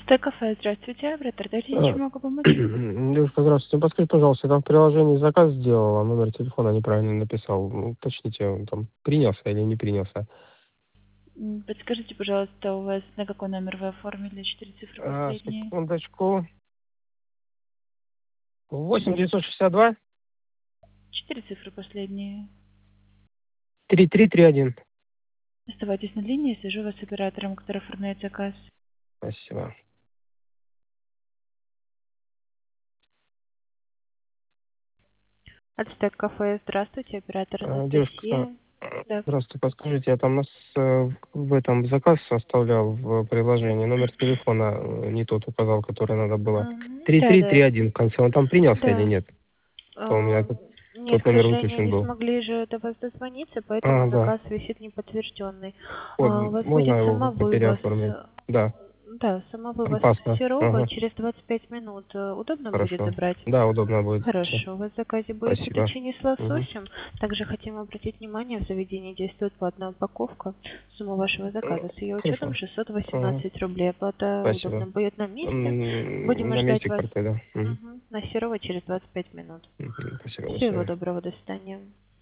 Кафе, здравствуйте. Оператор, дайте А, чем могу помочь? Девушка, здравствуйте. Подскажите, пожалуйста, я там в приложении заказ сделал, а номер телефона неправильно написал. Ну, уточните, он там принялся или не принялся. Подскажите, пожалуйста, у вас на какой номер вы оформили? 4 цифры последние. Секундочку. 8962 4 цифры последние. 3331. Оставайтесь на линии, свяжу вас с оператором, который оформляет заказ. Спасибо. Ацтек кафе, здравствуйте, оператор Девушка, Анастасия. Да. здравствуйте, подскажите, я там в этом заказ оставлял в приложении. Номер телефона не тот указал, который надо было. Да, да. 3331 в конце. Он там принялся или Да. нет? То у меня А, Нет, тот к номер сожалению, выключен не был. смогли же до вас дозвониться, поэтому Да. заказ висит неподтвержденный. Вот, У вас можно будет его самовывоз. переоформить? Да, Да, самовывоз опасно. Серова Ага, через 25 минут. Удобно будет хорошо. забрать? Да, удобно будет. Всё. Хорошо. У вас в заказе будет Спасибо. петучини с Мгм. лососем. Также хотим обратить внимание, в заведении действует платная упаковка. Сумма вашего заказа с ее учетом Хорошо. Ага, 618 рублей. Оплата удобно спасибо. будет на месте. Будем На ждать месте вас карты, да. на Серова через 25 минут. Спасибо Всего большое. доброго, до свидания.